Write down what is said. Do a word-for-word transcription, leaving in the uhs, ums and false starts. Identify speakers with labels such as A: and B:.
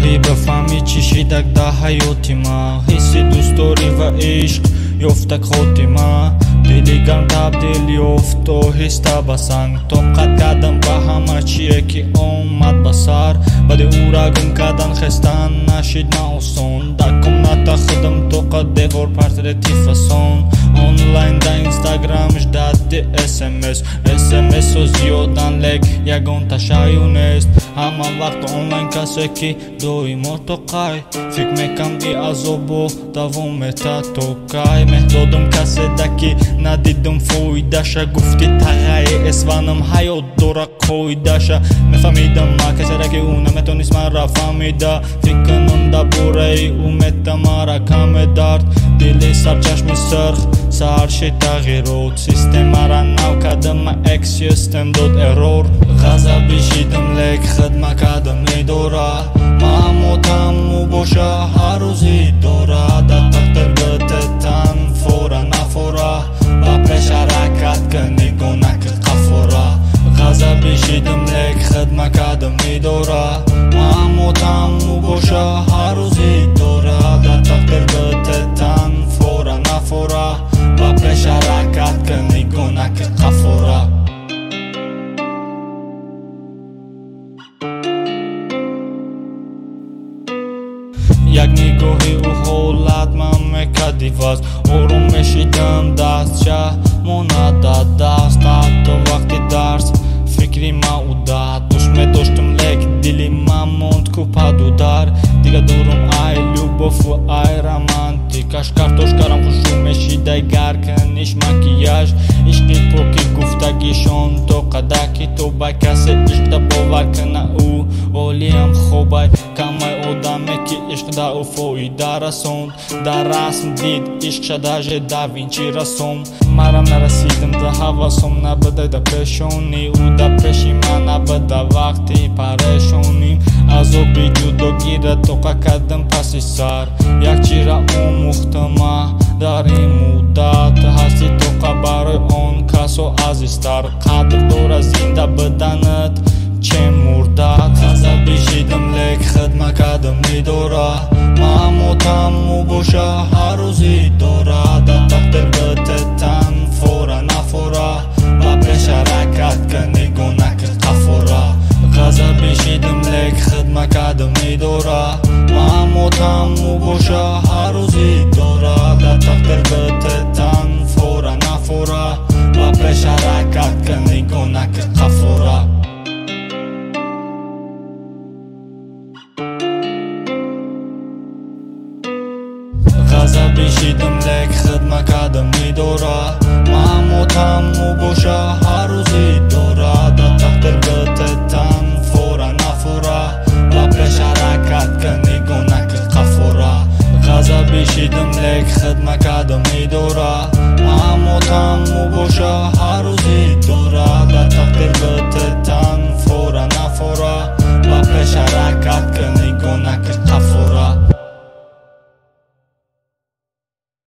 A: نگاهی بفهمی چی شیدک ده حیاتی ما حسی دوست داری و عشق یفتک خودی ما دلی گرم تبدیل یفت و حس تبسنگ طاقت کردم به همه چیه که اومد بسر ولی او را گم کردن خستن نشید نه آسان دکم نتخدم طاقت دیوار پرترتی فسان آنلاین در اینستاگرامش دادی اس ام اس اس ام اس و زیادن لگ یگان تشایون است همه وقت آنلاین کسی که دوی مرتقای فکر میکم ای عذابو دوام تا توکای مهدادم کسی دکی ندیدم فویدشه گفتی تغیی اسوانم حیات داره کویدشه میفهمیدم ما کسی را که او نمیتونیست من را فهمیده فکر کنم دا بوره او میته مرا کم درد دلی سرچشم سرخ سرشی تغییرات سیستم مرا نو کردم اکس سیستم داد ارور غضبی شیدم لیک خدمه کردم نیداره معموتم مو باشه هر روزی داره در تقدیر بتتن فورا نفورا و پیش حرکت کنی گونه که قفورا غضبی شیدم لیک خدمه کردم نیداره معموتم مو باشه هر روزی داره در تقدیر بتتن فورا نفورا و پیش حرکت کنی گونه که قفورا یک نگاهی او حالت من میکدی وز آروم میشیدم دست چه مونده دست حتی وقتی درس فکری ما او داد دوش میداشتم لیک دلی من موند کوپدو در دیگه دورم ای لوباف و ای رمانتیکش کارتوش کارم خوشو میشیده گرکنیش مکیاژ عشقی پاکی گفتگیشون تو قدکی تو با کسی عشق دا باور کنه او اولیم خوبای کمای آدمی که عشق دا او فایده رسوند در رسم دید عشق شده جه دا وینچی رسوم مرم نرسیدم دا حواسم نبده دا پیشونی او دا پیشی من نبده وقتی پریشونیم از او بی جدا گیره توقع کردم پسی سر یک چی را آموختم در این مدت هستی توقع برای آن کس و عزیزتر قدر دار زنده بدنت چه مردت غضبی شیدم لیک خدمه کردم نیداره معموتم مو باشه هر روزی داره در تقدیر بتتن فورا نفورا و پیش حرکت کنی گونه که قفورا غضبی شیدم لیک خدمه کردم نیداره معموتم مو باشه هر روزی داره در تقدیر بتتن فورا نفورا و پیش حرکت کنی گونه که قفورا غضبی شیدم لیک خدمه کردم نیداره معموتم مو باشه هر روزی داره در تقدیر بتتن فورا نفورا و پیش حرکت کنی گونه که قفورا غضبی شیدم لیک خدمه